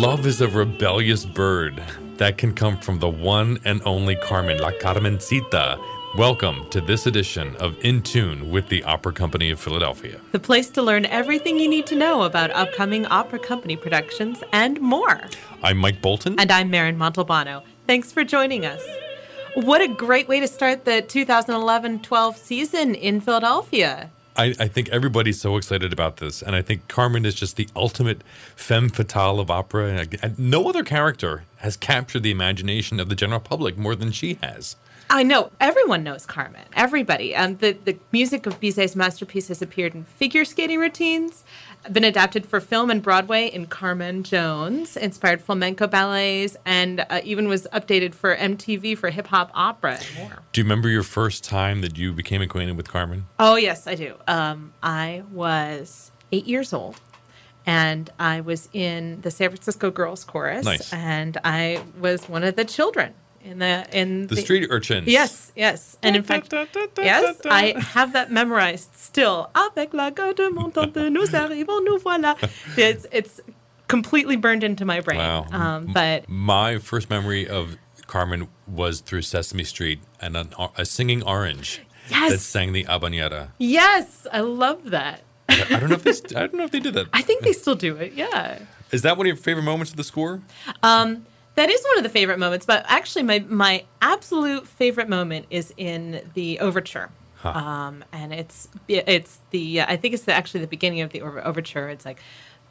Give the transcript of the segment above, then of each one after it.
Love is a rebellious bird that can come from the one and only Carmen, La Carmencita. Welcome to this edition of In Tune with the Opera Company of Philadelphia. The place to learn everything you need to know about upcoming opera company productions and more. I'm Mike Bolton. And I'm Maren Montalbano. Thanks for joining us. What a great way to start the 2011-12 season in Philadelphia. I think everybody's so excited about this, and I think Carmen is just the ultimate femme fatale of opera. And no other character has captured the imagination of the general public more than she has. I know. Everyone knows Carmen. Everybody. The music of Bizet's masterpiece has appeared in figure skating routines, been adapted for film and Broadway in Carmen Jones, inspired flamenco ballets, and even was updated for MTV for hip-hop opera and more. Do you remember your first time that you became acquainted with Carmen? Oh, yes, I do. I was 8 years old, and I was in the San Francisco Girls Chorus. Nice. And I was one of the children. In the street urchins. Yes. And in fact, yes, I have that memorized still. Avec la garde montante, nous arrivons, nous voilà. It's completely burned into my brain. Wow. But my first memory of Carmen was through Sesame Street and a singing orange that sang the habanera. Yes, I love that. I don't know if they did that. I think they still do it. Yeah. Is that one of your favorite moments of the score? That is one of the favorite moments, but actually my absolute favorite moment is in the overture. Huh. And it's the I think it's actually the beginning of the overture. It's like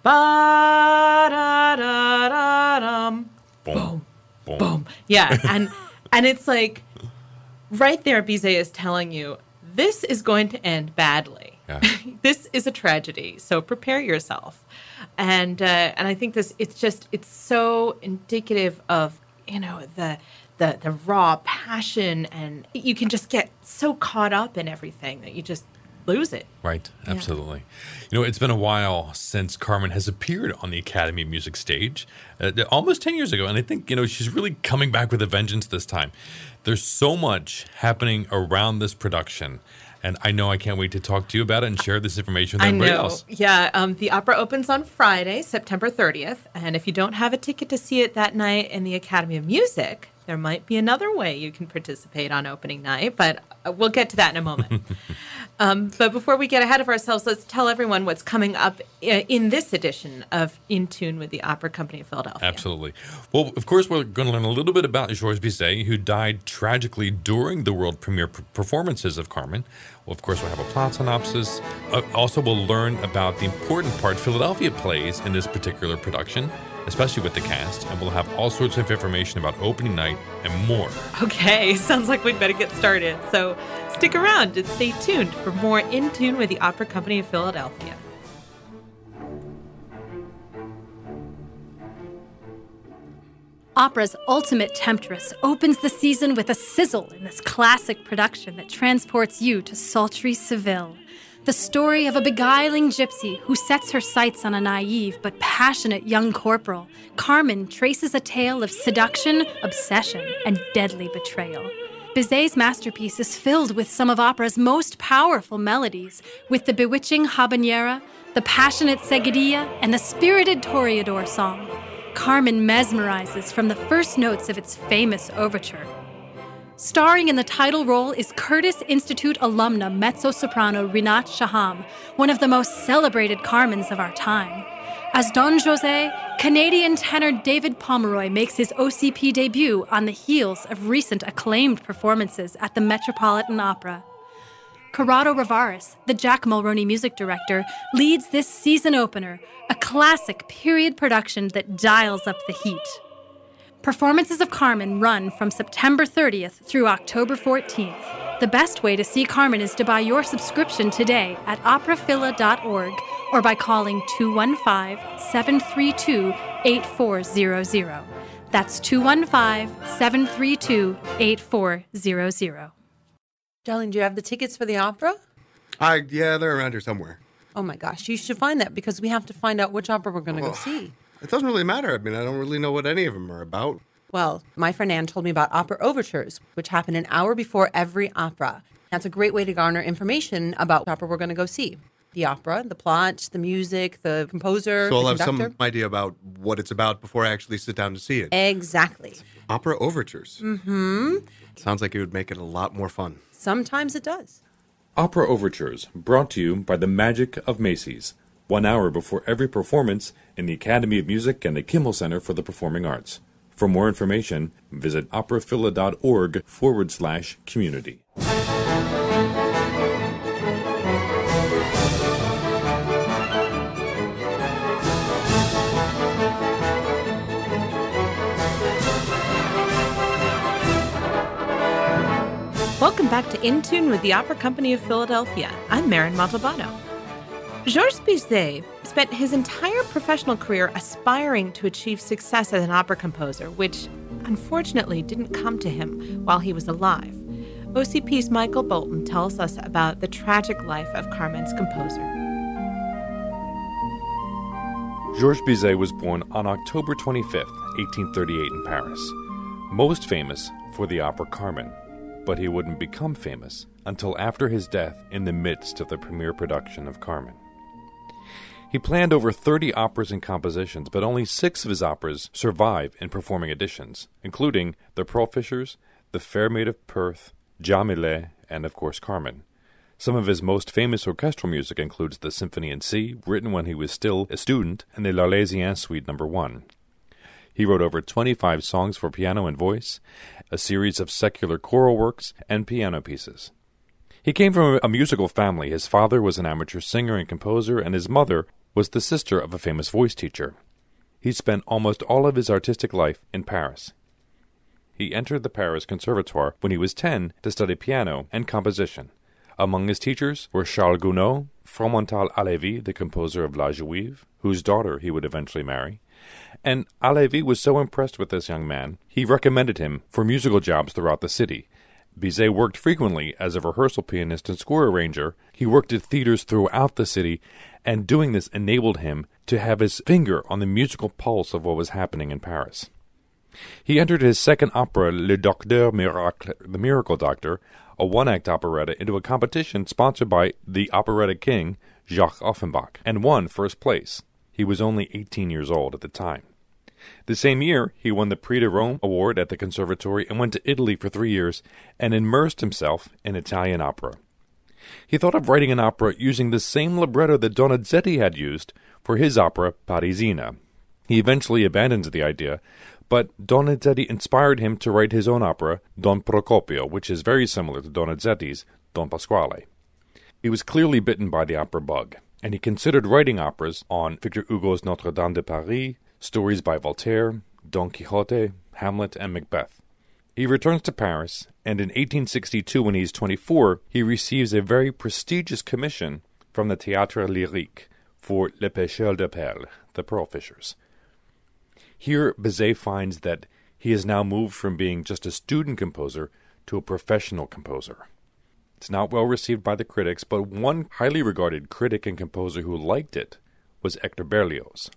ba da da da dum, boom, boom. Yeah, and it's like right there Bizet is telling you this is going to end badly. Yeah. This is a tragedy, so prepare yourself. And I think it's so indicative of, the raw passion, and you can just get so caught up in everything that you just lose it. Right, absolutely. Yeah. It's been a while since Carmen has appeared on the Academy of Music stage, almost 10 years ago, and I think, she's really coming back with a vengeance this time. There's so much happening around this production, and I know I can't wait to talk to you about it and share this information with everybody else. Yeah. The opera opens on Friday, September 30th. And if you don't have a ticket to see it that night in the Academy of Music, there might be another way you can participate on opening night. But we'll get to that in a moment. But before we get ahead of ourselves, let's tell everyone what's coming up in this edition of In Tune with the Opera Company of Philadelphia. Absolutely. Well, of course, we're going to learn a little bit about Georges Bizet, who died tragically during the world premiere performances of Carmen. Well, of course, we'll have a plot synopsis. Also, we'll learn about the important part Philadelphia plays in this particular production, especially with the cast. And we'll have all sorts of information about opening night and more. Okay, sounds like we'd better get started. So stick around and stay tuned for more In Tune with the Opera Company of Philadelphia. Opera's ultimate temptress opens the season with a sizzle in this classic production that transports you to sultry Seville. The story of a beguiling gypsy who sets her sights on a naive but passionate young corporal, Carmen traces a tale of seduction, obsession, and deadly betrayal. Bizet's masterpiece is filled with some of opera's most powerful melodies, with the bewitching habanera, the passionate seguidilla, and the spirited toreador song. Carmen mesmerizes from the first notes of its famous overture. Starring in the title role is Curtis Institute alumna mezzo-soprano Rinat Shaham, one of the most celebrated Carmens of our time. As Don José, Canadian tenor David Pomeroy makes his OCP debut on the heels of recent acclaimed performances at the Metropolitan Opera. Corrado Rivaris, the Jack Mulroney music director, leads this season opener, a classic period production that dials up the heat. Performances of Carmen run from September 30th through October 14th. The best way to see Carmen is to buy your subscription today at operaphila.org or by calling 215-732-8400. That's 215-732-8400. Darling, do you have the tickets for the opera? Yeah, they're around here somewhere. Oh my gosh, you should find that because we have to find out which opera we're going to go see. It doesn't really matter. I mean, I don't really know what any of them are about. Well, my friend Anne told me about opera overtures, which happen an hour before every opera. That's a great way to garner information about the opera we're going to go see. the opera, the plot, the music, the composer, So I'll the have conductor. some idea about what it's about before I actually sit down to see it. Exactly. Opera overtures. Mm-hmm. Sounds like it would make it a lot more fun. Sometimes it does. Opera Overtures, brought to you by the Magic of Macy's. 1 hour before every performance in the Academy of Music and the Kimmel Center for the Performing Arts. For more information, visit operaphila.org/community. Welcome back to In Tune with the Opera Company of Philadelphia. I'm Marin Montalbano. Georges Bizet spent his entire professional career aspiring to achieve success as an opera composer, which unfortunately didn't come to him while he was alive. OCP's Michael Bolton tells us about the tragic life of Carmen's composer. Georges Bizet was born on October 25th, 1838 in Paris. Most famous for the opera Carmen, but he wouldn't become famous until after his death in the midst of the premiere production of Carmen. He planned over 30 operas and compositions, but only 6 of his operas survive in performing editions, including The Pearl Fishers, The Fair Maid of Perth, Jamile, and of course Carmen. Some of his most famous orchestral music includes the Symphony in C, written when he was still a student, and the L'Arlésienne Suite No. 1. He wrote over 25 songs for piano and voice, a series of secular choral works, and piano pieces. He came from a musical family. His father was an amateur singer and composer, and his mother was the sister of a famous voice teacher. He spent almost all of his artistic life in Paris. He entered the Paris Conservatoire when he was 10 to study piano and composition. Among his teachers were Charles Gounod, Fromental Halévy, the composer of La Juive, whose daughter he would eventually marry. And Halévy was so impressed with this young man, he recommended him for musical jobs throughout the city. Bizet worked frequently as a rehearsal pianist and score arranger. He worked at theaters throughout the city, and doing this enabled him to have his finger on the musical pulse of what was happening in Paris. He entered his second opera, Le Docteur Miracle, The Miracle Doctor, a one-act operetta, into a competition sponsored by the operetta king, Jacques Offenbach, and won first place. He was only 18 years old at the time. The same year, he won the Prix de Rome award at the Conservatory and went to Italy for 3 years and immersed himself in Italian opera. He thought of writing an opera using the same libretto that Donizetti had used for his opera Parisina. He eventually abandoned the idea, but Donizetti inspired him to write his own opera, Don Procopio, which is very similar to Donizetti's Don Pasquale. He was clearly bitten by the opera bug, and he considered writing operas on Victor Hugo's Notre Dame de Paris, stories by Voltaire, Don Quixote, Hamlet, and Macbeth. He returns to Paris, and in 1862, when he's 24, he receives a very prestigious commission from the Théâtre Lyrique for Les Pêcheurs de Perles, the Pearl Fishers. Here, Bizet finds that he has now moved from being just a student composer to a professional composer. It's not well received by the critics, but one highly regarded critic and composer who liked it was Hector Berlioz.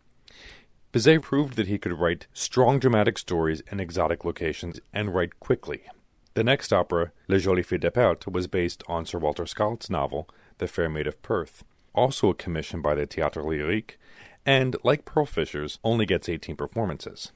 Bizet proved that he could write strong dramatic stories in exotic locations and write quickly. The next opera, Les Jolies Filles de Perth, was based on Sir Walter Scott's novel, The Fair Maid of Perth, also a commission by the Théâtre Lyrique, and, like Pearl Fishers, only gets 18 performances.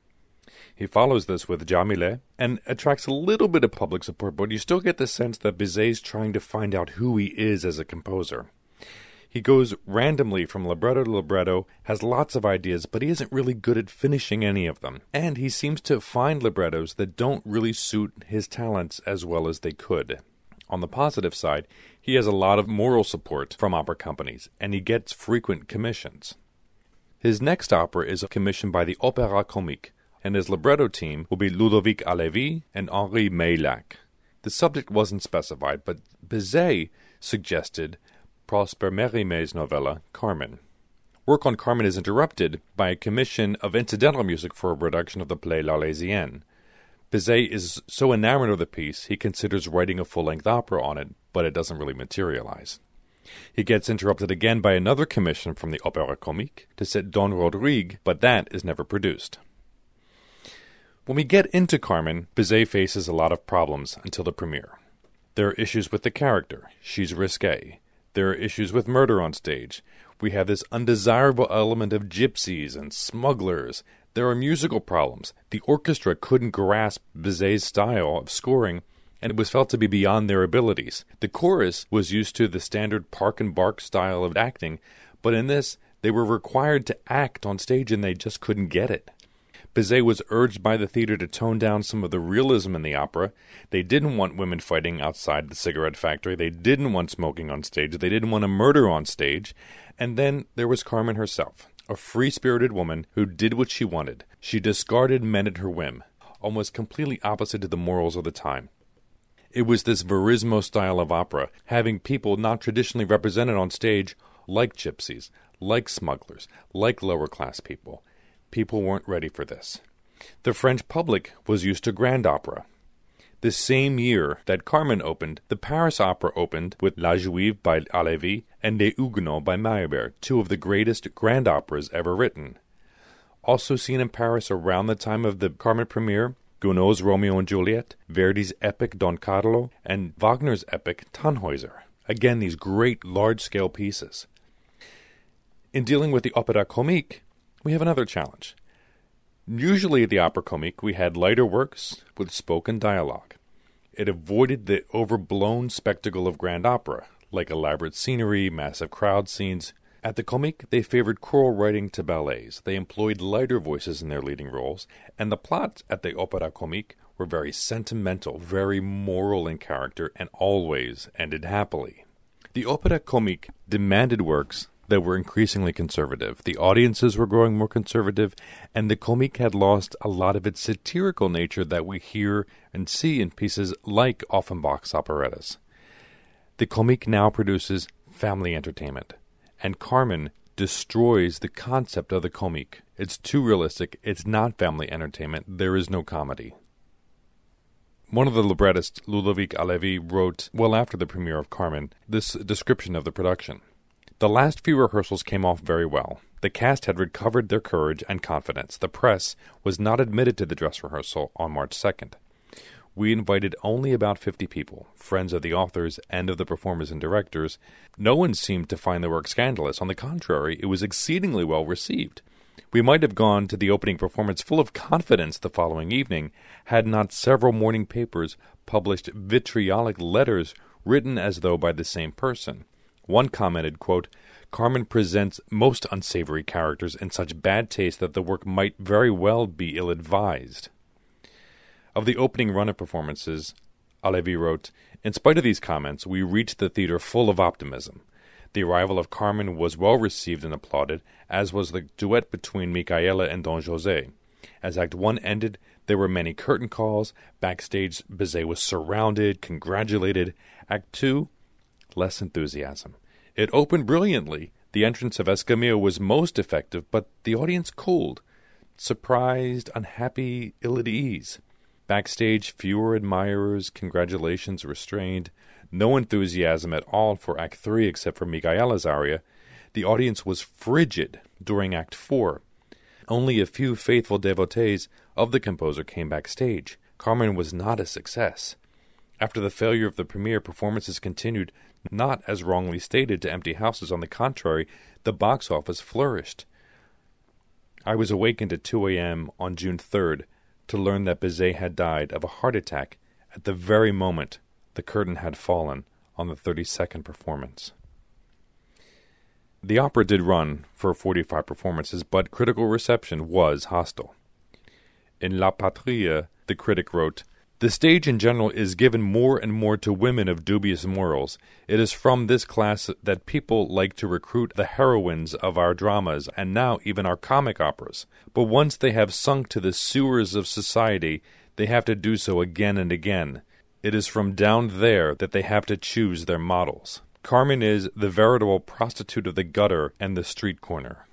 He follows this with Jamile and attracts a little bit of public support, but you still get the sense that Bizet's trying to find out who he is as a composer. He goes randomly from libretto to libretto, has lots of ideas, but he isn't really good at finishing any of them. And he seems to find librettos that don't really suit his talents as well as they could. On the positive side, he has a lot of moral support from opera companies, and he gets frequent commissions. His next opera is commissioned by the Opéra Comique, and his libretto team will be Ludovic Halévy and Henri Meilhac. The subject wasn't specified, but Bizet suggested Prosper Mérimée novella, Carmen. Work on Carmen is interrupted by a commission of incidental music for a production of the play L'Arlésienne. Bizet is so enamored of the piece, he considers writing a full-length opera on it, but it doesn't really materialize. He gets interrupted again by another commission from the Opéra Comique to set Don Rodrigue, but that is never produced. When we get into Carmen, Bizet faces a lot of problems until the premiere. There are issues with the character. She's risque. There are issues with murder on stage. We have this undesirable element of gypsies and smugglers. There are musical problems. The orchestra couldn't grasp Bizet's style of scoring, and it was felt to be beyond their abilities. The chorus was used to the standard park and bark style of acting, but in this, they were required to act on stage and they just couldn't get it. Bizet was urged by the theater to tone down some of the realism in the opera. They didn't want women fighting outside the cigarette factory. They didn't want smoking on stage. They didn't want a murder on stage. And then there was Carmen herself, a free-spirited woman who did what she wanted. She discarded men at her whim, almost completely opposite to the morals of the time. It was this verismo style of opera, having people not traditionally represented on stage like gypsies, like smugglers, like lower-class people. People weren't ready for this. The French public was used to grand opera. The same year that Carmen opened, the Paris Opera opened with La Juive by Halévy and Les Huguenots by Meyerbeer, two of the greatest grand operas ever written. Also seen in Paris around the time of the Carmen premiere, Gounod's Romeo and Juliet, Verdi's epic Don Carlo, and Wagner's epic Tannhäuser. Again, these great large-scale pieces. In dealing with the opéra comique, we have another challenge. Usually at the opera comique, we had lighter works with spoken dialogue. It avoided the overblown spectacle of grand opera, like elaborate scenery, massive crowd scenes. At the comique, they favored choral writing to ballets. They employed lighter voices in their leading roles, and the plots at the opéra comique were very sentimental, very moral in character, and always ended happily. The opéra comique demanded works that were increasingly conservative. The audiences were growing more conservative, and the comique had lost a lot of its satirical nature that we hear and see in pieces like Offenbach's operettas. The comique now produces family entertainment, and Carmen destroys the concept of the comique. It's too realistic. It's not family entertainment. There is no comedy. One of the librettists, Ludovic Halévy, wrote, well after the premiere of Carmen, this description of the production. The last few rehearsals came off very well. The cast had recovered their courage and confidence. The press was not admitted to the dress rehearsal on March 2nd. We invited only about 50 people, friends of the authors and of the performers and directors. No one seemed to find the work scandalous. On the contrary, it was exceedingly well received. We might have gone to the opening performance full of confidence the following evening, had not several morning papers published vitriolic letters written as though by the same person. One commented, quote, Carmen presents most unsavory characters in such bad taste that the work might very well be ill-advised. Of the opening run of performances, Halévy wrote, in spite of these comments, we reached the theater full of optimism. The arrival of Carmen was well received and applauded, as was the duet between Micaela and Don José. As Act 1 ended, there were many curtain calls. Backstage, Bizet was surrounded, congratulated. Act 2, less enthusiasm. It opened brilliantly. The entrance of Escamillo was most effective, but the audience cooled. Surprised, unhappy, ill at ease. Backstage, fewer admirers, congratulations restrained. No enthusiasm at all for Act 3 except for Micaela's aria. The audience was frigid during Act 4. Only a few faithful devotees of the composer came backstage. Carmen was not a success. After the failure of the premiere, performances continued, not as wrongly stated, to empty houses. On the contrary, the box office flourished. I was awakened at 2 a.m. on June 3rd to learn that Bizet had died of a heart attack at the very moment the curtain had fallen on the 32nd performance. The opera did run for 45 performances, but critical reception was hostile. In La Patrie, the critic wrote, the stage in general is given more and more to women of dubious morals. It is from this class that people like to recruit the heroines of our dramas, and now even our comic operas. But once they have sunk to the sewers of society, they have to do so again and again. It is from down there that they have to choose their models. Carmen is the veritable prostitute of the gutter and the street corner.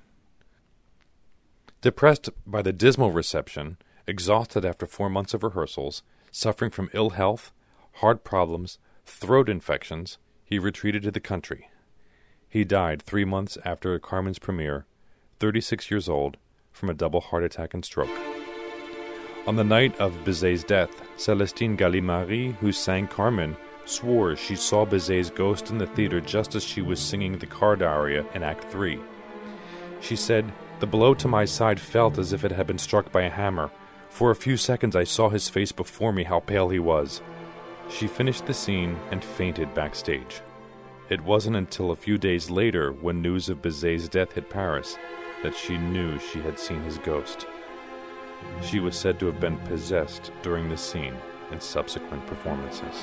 Depressed by the dismal reception, exhausted after 4 months of rehearsals, suffering from ill health, heart problems, throat infections, he retreated to the country. He died 3 months after Carmen's premiere, 36 years old, from a double heart attack and stroke. On the night of Bizet's death, Célestine Gallimard, who sang Carmen, swore she saw Bizet's ghost in the theater just as she was singing the card aria in Act 3. She said, "The blow to my side felt as if it had been struck by a hammer. For a few seconds I saw his face before me, how pale he was." She finished the scene and fainted backstage. It wasn't until a few days later, when news of Bizet's death hit Paris, that she knew she had seen his ghost. She was said to have been possessed during the scene and subsequent performances.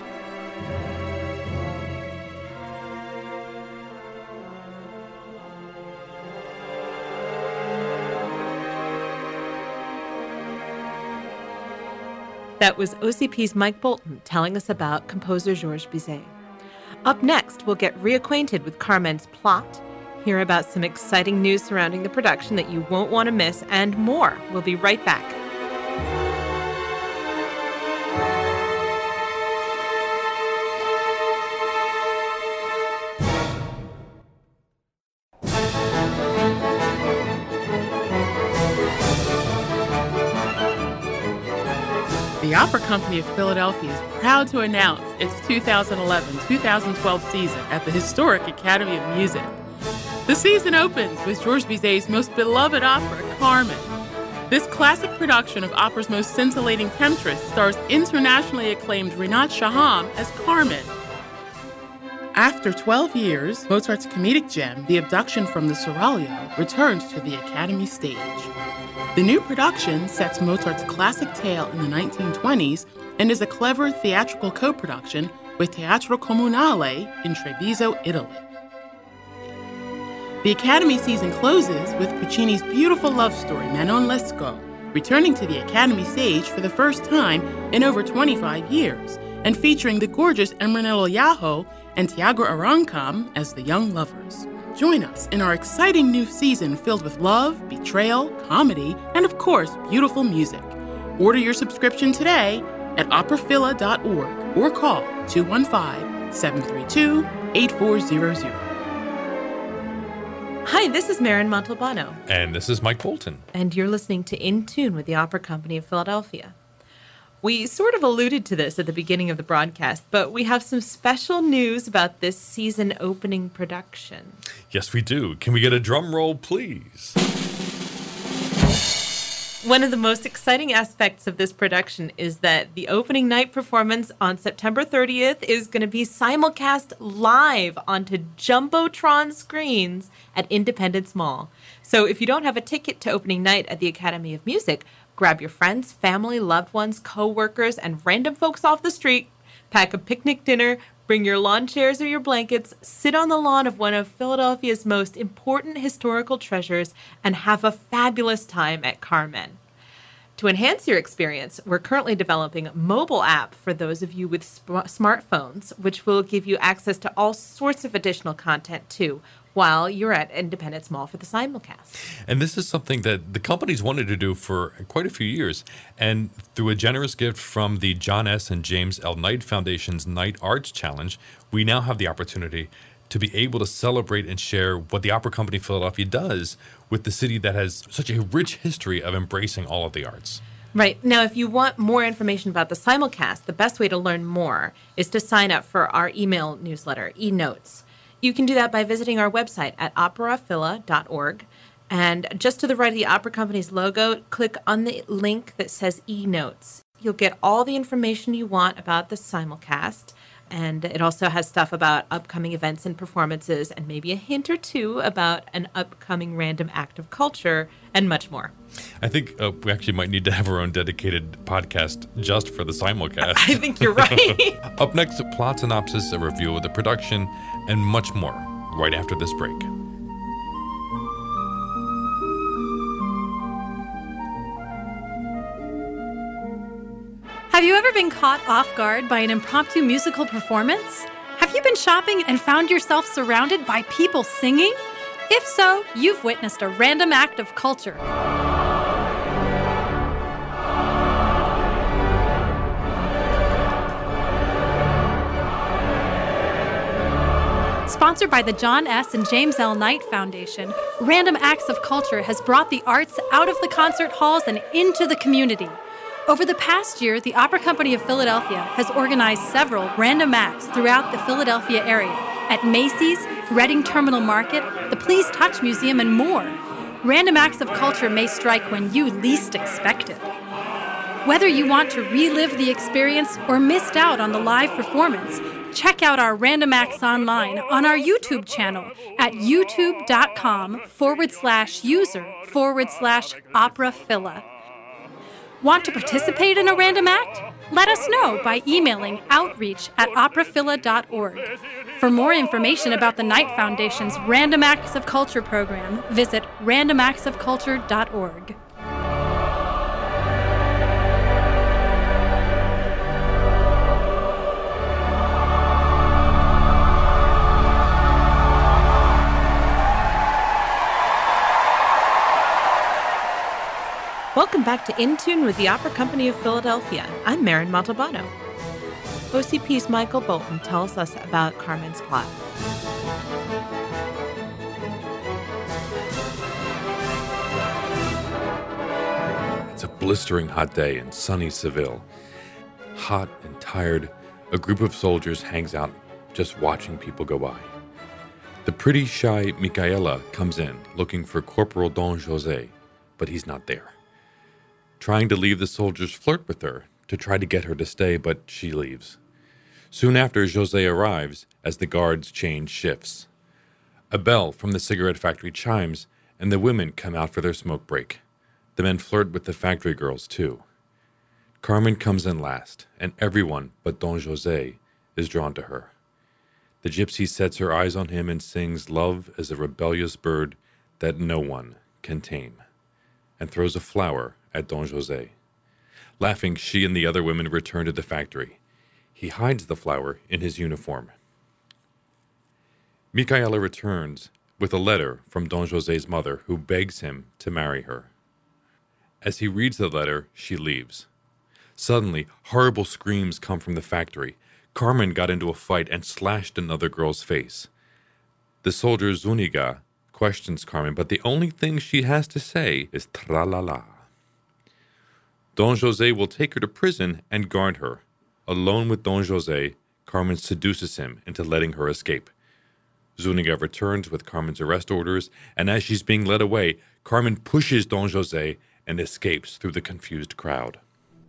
That was OCP's Mike Bolton telling us about composer Georges Bizet. Up next, we'll get reacquainted with Carmen's plot, hear about some exciting news surrounding the production that you won't want to miss, and more. We'll be right back. The Opera Company of Philadelphia is proud to announce its 2011-2012 season at the historic Academy of Music. The season opens with Georges Bizet's most beloved opera, Carmen. This classic production of opera's most scintillating temptress stars internationally acclaimed Rinat Shaham as Carmen. After 12 years, Mozart's comedic gem, The Abduction from the Seraglio, returned to the Academy stage. The new production sets Mozart's classic tale in the 1920s and is a clever theatrical co-production with Teatro Comunale in Treviso, Italy. The Academy season closes with Puccini's beautiful love story, Manon Lescaut, returning to the Academy stage for the first time in over 25 years, and featuring the gorgeous Emranello Yaho and Tiago Arancam as the young lovers. Join us in our exciting new season filled with love, betrayal, comedy, and of course, beautiful music. Order your subscription today at operaphila.org or call 215-732-8400. Hi, this is Maren Montalbano. And this is Mike Bolton. And you're listening to In Tune with the Opera Company of Philadelphia. We sort of alluded to this at the beginning of the broadcast, but we have some special news about this season opening production. Yes, we do. Can we get a drum roll, please? One of the most exciting aspects of this production is that the opening night performance on September 30th is going to be simulcast live onto Jumbotron screens at Independence Mall. So if you don't have a ticket to opening night at the Academy of Music, grab your friends, family, loved ones, co-workers, and random folks off the street, pack a picnic dinner, bring your lawn chairs or your blankets, sit on the lawn of one of Philadelphia's most important historical treasures, and have a fabulous time at Carmen. To enhance your experience, we're currently developing a mobile app for those of you with smartphones, which will give you access to all sorts of additional content, too, while you're at Independence Mall for the simulcast. And this is something that the company's wanted to do for quite a few years. And through a generous gift from the John S. and James L. Knight Foundation's Knight Arts Challenge, we now have the opportunity to be able to celebrate and share what the Opera Company of Philadelphia does with the city that has such a rich history of embracing all of the arts. Right. Now, if you want more information about the simulcast, the best way to learn more is to sign up for our email newsletter, eNotes. You can do that by visiting our website at operaphila.org. And just to the right of the Opera Company's logo, click on the link that says eNotes. You'll get all the information you want about the simulcast. And it also has stuff about upcoming events and performances, and maybe a hint or two about an upcoming random act of culture, and much more. I think we actually might need to have our own dedicated podcast just for the simulcast. I think you're right. Up next, a plot synopsis, a review of the production, and much more right after this break. Have you ever been caught off guard by an impromptu musical performance? Have you been shopping and found yourself surrounded by people singing? If so, you've witnessed a random act of culture. Sponsored by the John S. and James L. Knight Foundation, Random Acts of Culture has brought the arts out of the concert halls and into the community. Over the past year, the Opera Company of Philadelphia has organized several random acts throughout the Philadelphia area at Macy's, Reading Terminal Market, the Please Touch Museum, and more. Random acts of culture may strike when you least expect it. Whether you want to relive the experience or missed out on the live performance, check out our random acts online on our YouTube channel at youtube.com/user/operaphila. Want to participate in a random act? Let us know by emailing outreach@operaphila.org. For more information about the Knight Foundation's Random Acts of Culture program, visit randomactsofculture.org. Welcome back to In Tune with the Opera Company of Philadelphia. I'm Marin Montalbano. OCP's Michael Bolton tells us about Carmen's plot. It's a blistering hot day in sunny Seville. Hot and tired, a group of soldiers hangs out just watching people go by. The pretty, shy Micaela comes in looking for Corporal Don José, but he's not there. Trying to leave, the soldiers flirt with her to try to get her to stay, but she leaves. Soon after, José arrives as the guards change shifts. A bell from the cigarette factory chimes, and the women come out for their smoke break. The men flirt with the factory girls, too. Carmen comes in last, and everyone but Don José is drawn to her. The gypsy sets her eyes on him and sings "Love is a rebellious bird that no one can tame," and throws a flower at Don José. Laughing, she and the other women return to the factory. He hides the flower in his uniform. Micaela returns with a letter from Don José's mother, who begs him to marry her. As he reads the letter, she leaves. Suddenly, horrible screams come from the factory. Carmen got into a fight and slashed another girl's face. The soldier Zuniga questions Carmen, but the only thing she has to say is tra-la-la. Don José will take her to prison and guard her. Alone with Don José, Carmen seduces him into letting her escape. Zuniga returns with Carmen's arrest orders, and as she's being led away, Carmen pushes Don José and escapes through the confused crowd.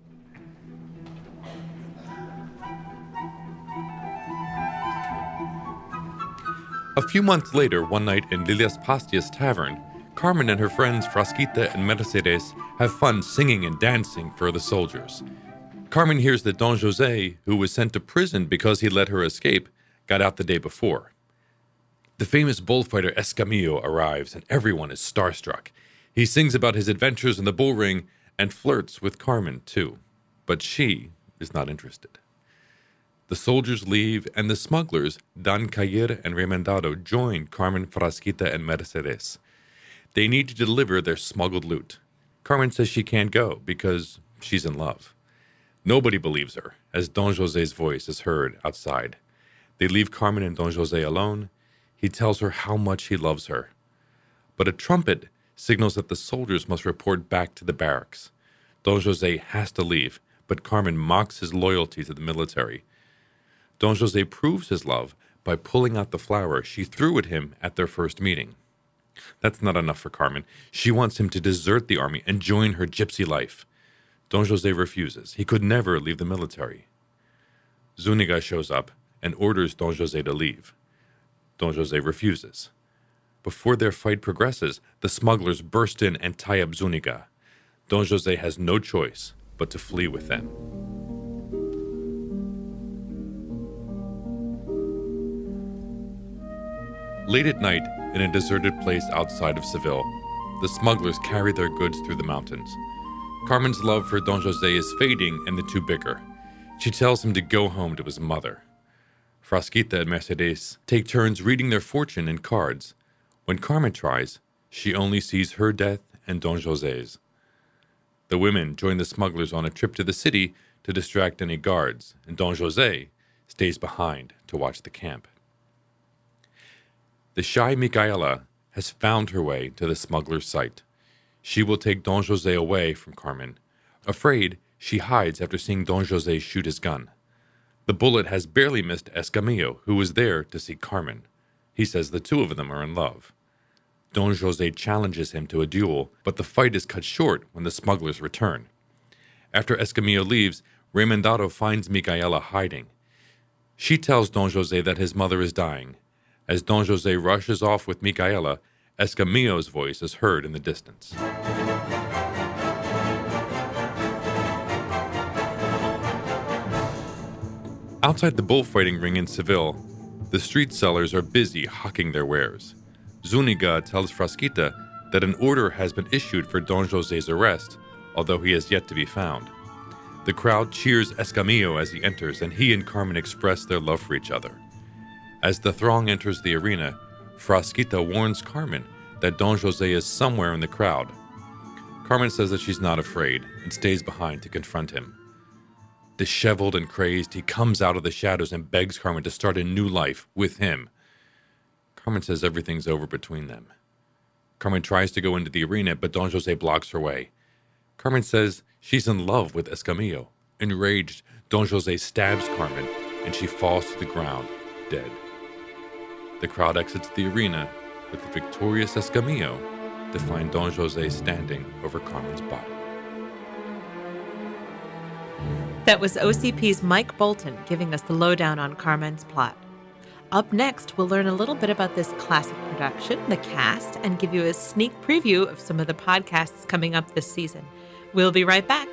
A few months later, one night in Lilias Pastia's tavern, Carmen and her friends Frasquita and Mercedes have fun singing and dancing for the soldiers. Carmen hears that Don José, who was sent to prison because he let her escape, got out the day before. The famous bullfighter Escamillo arrives, and everyone is starstruck. He sings about his adventures in the bull ring and flirts with Carmen, too. But she is not interested. The soldiers leave, and the smugglers, Dan Cayer and Remendado, join Carmen, Frasquita, and Mercedes. They need to deliver their smuggled loot. Carmen says she can't go because she's in love. Nobody believes her, as Don José's voice is heard outside. They leave Carmen and Don José alone. He tells her how much he loves her. But a trumpet signals that the soldiers must report back to the barracks. Don José has to leave, but Carmen mocks his loyalty to the military. Don José proves his love by pulling out the flower she threw at him at their first meeting. That's not enough for Carmen. She wants him to desert the army and join her gypsy life. Don José refuses. He could never leave the military. Zuniga shows up and orders Don José to leave. Don José refuses. Before their fight progresses, the smugglers burst in and tie up Zuniga. Don José has no choice but to flee with them. Late at night, in a deserted place outside of Seville, the smugglers carry their goods through the mountains. Carmen's love for Don José is fading, and the two bicker. She tells him to go home to his mother. Frasquita and Mercedes take turns reading their fortune in cards. When Carmen tries, she only sees her death and Don José's. The women join the smugglers on a trip to the city to distract any guards, and Don José stays behind to watch the camp. The shy Micaela has found her way to the smuggler's site. She will take Don José away from Carmen. Afraid, She hides after seeing Don José shoot his gun. The bullet has barely missed Escamillo, who was there to see Carmen. He says the two of them are in love. Don José challenges him to a duel, but the fight is cut short when the smugglers return. After Escamillo leaves, Raymondado finds Micaela hiding. She tells Don José that his mother is dying. As Don José rushes off with Micaela, Escamillo's voice is heard in the distance. Outside the bullfighting ring in Seville, the street sellers are busy hawking their wares. Zuniga tells Frasquita that an order has been issued for Don José's arrest, although he has yet to be found. The crowd cheers Escamillo as he enters, and he and Carmen express their love for each other. As the throng enters the arena, Frasquita warns Carmen that Don José is somewhere in the crowd. Carmen says that she's not afraid and stays behind to confront him. Disheveled and crazed, he comes out of the shadows and begs Carmen to start a new life with him. Carmen says everything's over between them. Carmen tries to go into the arena, but Don José blocks her way. Carmen says she's in love with Escamillo. Enraged, Don José stabs Carmen, and she falls to the ground, dead. The crowd exits the arena with the victorious Escamillo to find Don José standing over Carmen's body. That was OCP's Mike Bolton giving us the lowdown on Carmen's plot. Up next, we'll learn a little bit about this classic production, the cast, and give you a sneak preview of some of the podcasts coming up this season. We'll be right back.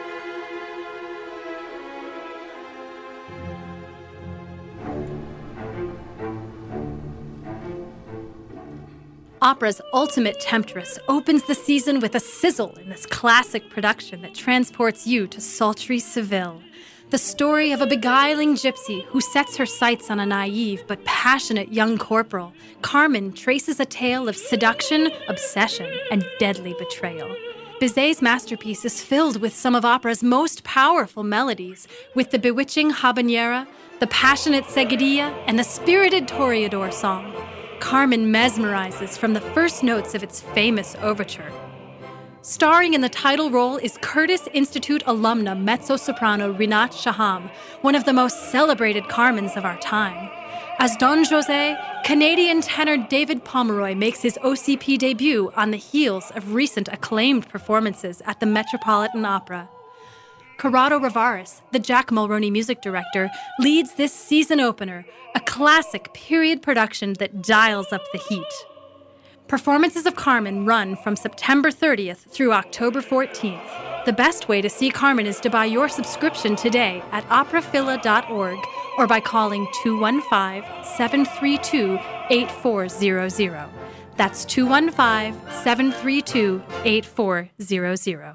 Opera's ultimate temptress opens the season with a sizzle in this classic production that transports you to sultry Seville. The story of a beguiling gypsy who sets her sights on a naive but passionate young corporal, Carmen traces a tale of seduction, obsession, and deadly betrayal. Bizet's masterpiece is filled with some of opera's most powerful melodies, with the bewitching habanera, the passionate seguidilla, and the spirited toreador song. Carmen mesmerizes from the first notes of its famous overture. Starring in the title role is Curtis Institute alumna mezzo-soprano Rinat Shaham, one of the most celebrated Carmens of our time. As Don José, Canadian tenor David Pomeroy makes his OCP debut on the heels of recent acclaimed performances at the Metropolitan Opera. Corrado Rivaris, the Jack Mulroney music director, leads this season opener, a classic period production that dials up the heat. Performances of Carmen run from September 30th through October 14th. The best way to see Carmen is to buy your subscription today at operafilla.org or by calling 215-732-8400. That's 215-732-8400.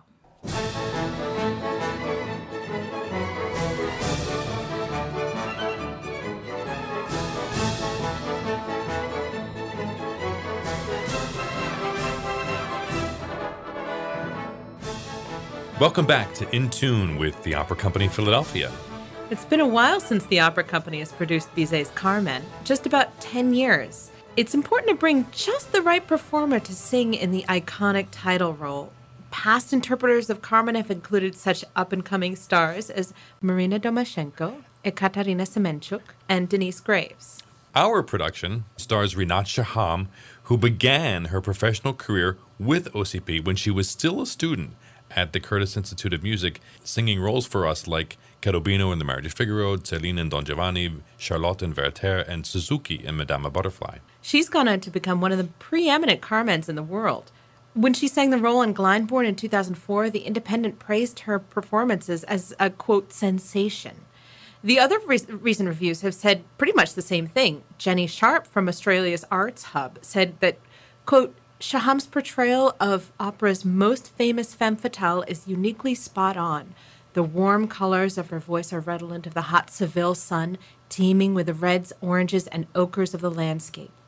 Welcome back to In Tune with the Opera Company Philadelphia. It's been a while since the Opera Company has produced Bizet's Carmen, just about 10 years. It's important to bring just the right performer to sing in the iconic title role. Past interpreters of Carmen have included such up-and-coming stars as Marina Domashenko, Ekaterina Semenchuk, and Denise Graves. Our production stars Rinat Shaham, who began her professional career with OCP when she was still a student at the Curtis Institute of Music, singing roles for us like Cherubino in The Marriage of Figaro, Celine in Don Giovanni, Charlotte in Werther, and Suzuki in Madama Butterfly. She's gone on to become one of the preeminent Carmens in the world. When she sang the role in Glyndebourne in 2004, The Independent praised her performances as a, quote, sensation. The other recent reviews have said pretty much the same thing. Jenny Sharp from Australia's Arts Hub said that, quote, Shaham's portrayal of opera's most famous femme fatale is uniquely spot on. The warm colors of her voice are redolent of the hot Seville sun, teeming with the reds, oranges, and ochres of the landscape.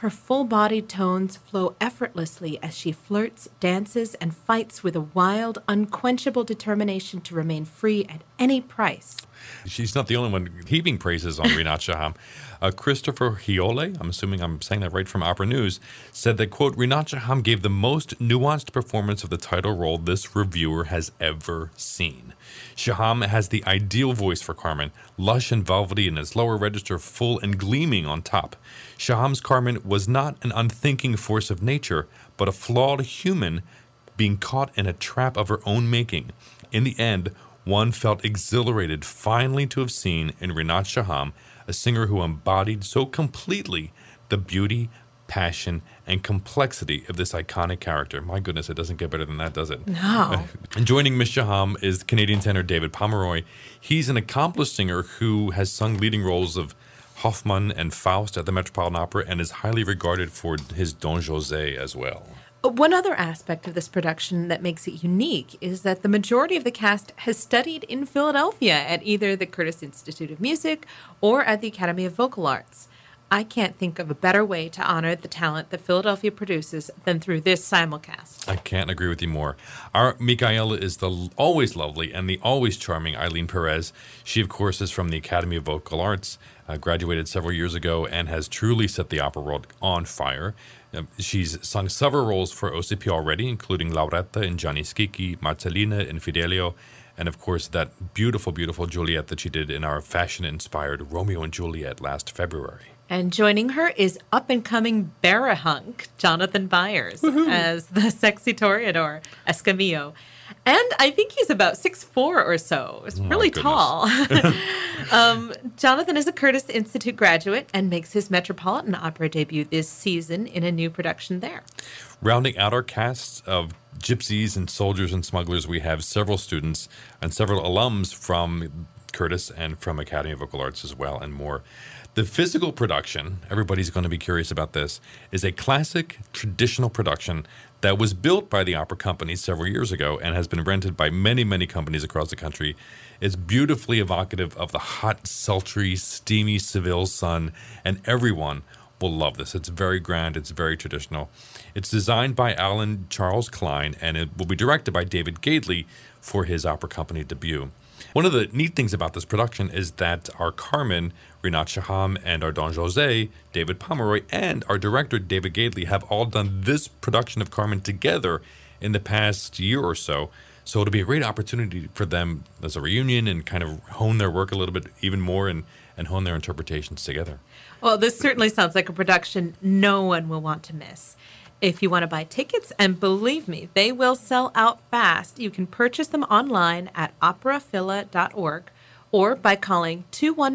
Her full-bodied tones flow effortlessly as she flirts, dances, and fights with a wild, unquenchable determination to remain free at any price. She's not the only one heaping praises on Rinat Shaham. Christopher Hiole, I'm assuming I'm saying that right, from Opera News, said that, quote, Rinat Shaham gave the most nuanced performance of the title role this reviewer has ever seen. Shaham has the ideal voice for Carmen, lush and velvety in its lower register, full and gleaming on top. Shaham's Carmen was not an unthinking force of nature, but a flawed human being caught in a trap of her own making. In the end, one felt exhilarated finally to have seen in Rinat Shaham a singer who embodied so completely the beauty, passion, and complexity of this iconic character. My goodness, it doesn't get better than that, does it? No. And joining Miss Shaham is Canadian tenor David Pomeroy. He's an accomplished singer who has sung leading roles of Hoffmann and Faust at the Metropolitan Opera and is highly regarded for his Don José as well. One other aspect of this production that makes it unique is that the majority of the cast has studied in Philadelphia at either the Curtis Institute of Music or at the Academy of Vocal Arts. I can't think of a better way to honor the talent that Philadelphia produces than through this simulcast. I can't agree with you more. Our Micaela is the always lovely and the always charming Eileen Perez. She, of course, is from the Academy of Vocal Arts, graduated several years ago, and has truly set the opera world on fire. She's sung several roles for OCP already, including Lauretta in Gianni Schicchi, Marcellina in Fidelio, and, of course, that beautiful, beautiful Juliet that she did in our fashion-inspired Romeo and Juliet last February. And joining her is up-and-coming Barahunk, Jonathan Byers, as the sexy toreador, Escamillo. And I think he's about 6'4" or so. It's really tall. Jonathan is a Curtis Institute graduate and makes his Metropolitan Opera debut this season in a new production there. Rounding out our cast of gypsies and soldiers and smugglers, we have several students and several alums from Curtis and from Academy of Vocal Arts as well, and more. The physical production, everybody's going to be curious about this, is a classic traditional production that was built by the opera company several years ago and has been rented by many, many companies across the country. It's beautifully evocative of the hot, sultry, steamy Seville sun, and everyone will love this. It's very grand. It's very traditional. It's designed by Alan Charles Klein, and it will be directed by David Gadley for his opera company debut. One of the neat things about this production is that our Carmen, Rinat Shaham, and our Don José, David Pomeroy, and our director, David Gadley, have all done this production of Carmen together in the past year or so. So it'll be a great opportunity for them as a reunion and kind of hone their work a little bit even more and hone their interpretations together. Well, this certainly sounds like a production no one will want to miss. If you want to buy tickets, and believe me, they will sell out fast, you can purchase them online at operaphila.org or by calling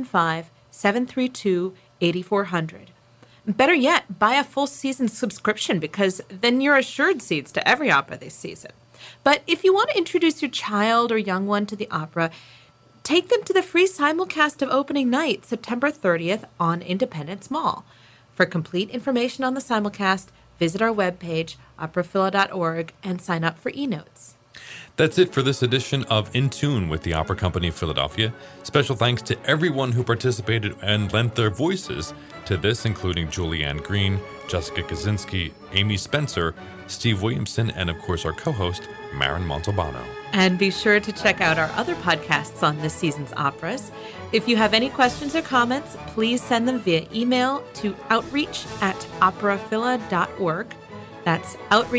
215-732-8400. Better yet, buy a full season subscription because then you're assured seats to every opera this season. But if you want to introduce your child or young one to the opera, take them to the free simulcast of opening night, September 30th on Independence Mall. For complete information on the simulcast, visit our webpage, operaphila.org, and sign up for e-notes. That's it for this edition of In Tune with the Opera Company of Philadelphia. Special thanks to everyone who participated and lent their voices to this, including Julianne Green, Jessica Kaczynski, Amy Spencer, Steve Williamson, and of course our co-host, Marin Montalbano. And be sure to check out our other podcasts on this season's operas. If you have any questions or comments, please send them via email to outreach@operaphila.org. That's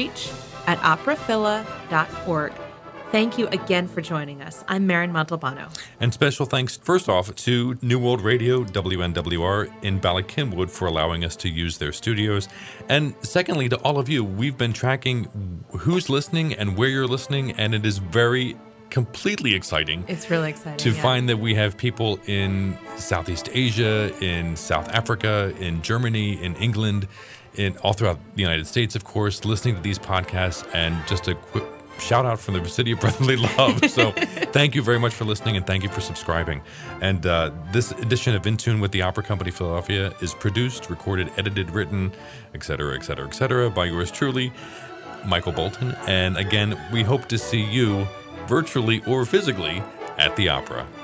outreach@operaphila.org. Thank you again for joining us. I'm Marin Montalbano. And special thanks, first off, to New World Radio, WNWR, in Ballackinwood for allowing us to use their studios. And secondly, to all of you, we've been tracking who's listening and where you're listening, and it is completely exciting. It's really exciting to find that we have people in Southeast Asia, in South Africa, in Germany, in England, all throughout the United States, of course, listening to these podcasts. And just a quick shout out from the City of Brotherly Love. So thank you very much for listening, and thank you for subscribing. And this edition of In Tune with the Opera Company Philadelphia is produced, recorded, edited, written, etc., by yours truly, Michael Bolton. And again, we hope to see you virtually or physically at the opera.